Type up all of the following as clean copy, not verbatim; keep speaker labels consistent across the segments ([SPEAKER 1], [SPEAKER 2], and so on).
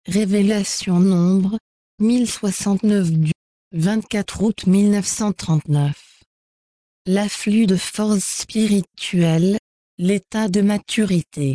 [SPEAKER 1] Révélation Nombre, 1069 du 24 août 1939. L'afflux de force spirituelle, l'état de maturité.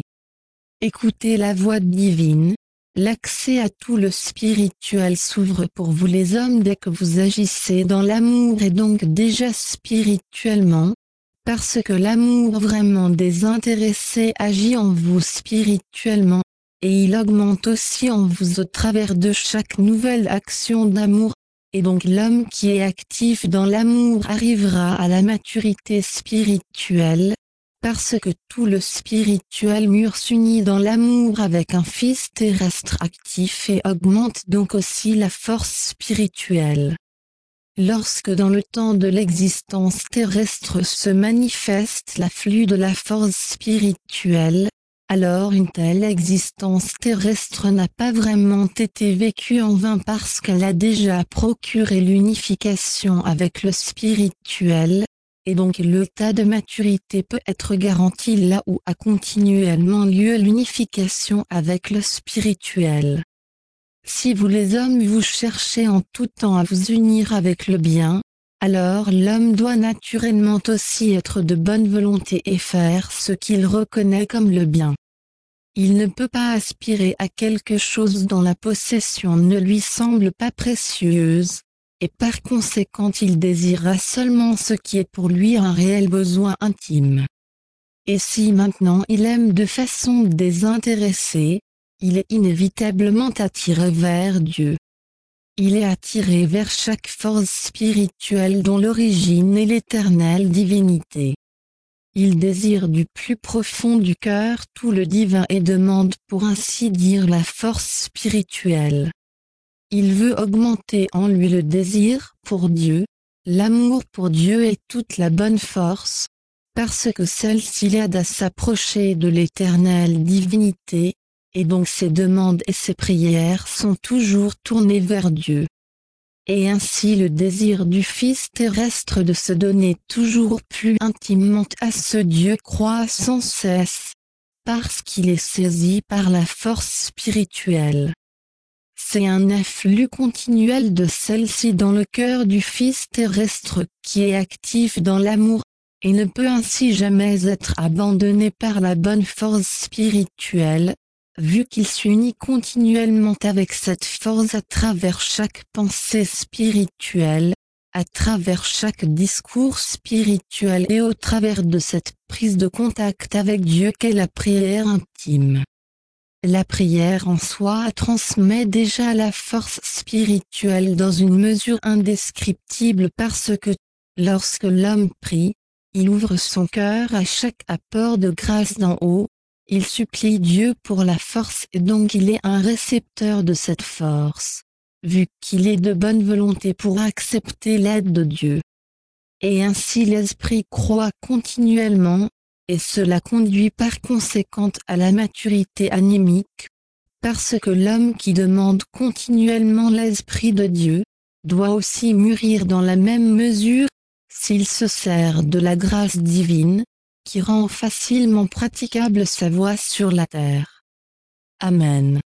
[SPEAKER 1] Écoutez la voix divine, l'accès à tout le spirituel s'ouvre pour vous les hommes dès que vous agissez dans l'amour et donc déjà spirituellement, parce que l'amour vraiment désintéressé agit en vous spirituellement, et il augmente aussi en vous au travers de chaque nouvelle action d'amour, et donc l'homme qui est actif dans l'amour arrivera à la maturité spirituelle, parce que tout le spirituel mûr s'unit dans l'amour avec un fils terrestre actif et augmente donc aussi la force spirituelle. Lorsque dans le temps de l'existence terrestre se manifeste l'afflux de la force spirituelle, alors une telle existence terrestre n'a pas vraiment été vécue en vain parce qu'elle a déjà procuré l'unification avec le spirituel, et donc l'état de maturité peut être garanti là où a continuellement lieu l'unification avec le spirituel. Si vous les hommes vous cherchez en tout temps à vous unir avec le bien, alors l'homme doit naturellement aussi être de bonne volonté et faire ce qu'il reconnaît comme le bien. Il ne peut pas aspirer à quelque chose dont la possession ne lui semble pas précieuse, et par conséquent il désirera seulement ce qui est pour lui un réel besoin intime. Et si maintenant il aime de façon désintéressée, il est inévitablement attiré vers Dieu. Il est attiré vers chaque force spirituelle dont l'origine est l'éternelle divinité. Il désire du plus profond du cœur tout le divin et demande pour ainsi dire la force spirituelle. Il veut augmenter en lui le désir pour Dieu, l'amour pour Dieu et toute la bonne force, parce que celle-ci l'aide à s'approcher de l'éternelle divinité, et donc ses demandes et ses prières sont toujours tournées vers Dieu. Et ainsi le désir du Fils terrestre de se donner toujours plus intimement à ce Dieu croît sans cesse, parce qu'il est saisi par la force spirituelle. C'est un afflux continuel de celle-ci dans le cœur du Fils terrestre qui est actif dans l'amour, et ne peut ainsi jamais être abandonné par la bonne force spirituelle, vu qu'il s'unit continuellement avec cette force à travers chaque pensée spirituelle, à travers chaque discours spirituel et au travers de cette prise de contact avec Dieu qu'est la prière intime. La prière en soi transmet déjà la force spirituelle dans une mesure indescriptible parce que, lorsque l'homme prie, il ouvre son cœur à chaque apport de grâce d'en haut, il supplie Dieu pour la force et donc il est un récepteur de cette force, vu qu'il est de bonne volonté pour accepter l'aide de Dieu. Et ainsi l'esprit croît continuellement, et cela conduit par conséquent à la maturité animique, parce que l'homme qui demande continuellement l'Esprit de Dieu, doit aussi mûrir dans la même mesure, s'il se sert de la grâce divine, qui rend facilement praticable sa voie sur la terre. Amen.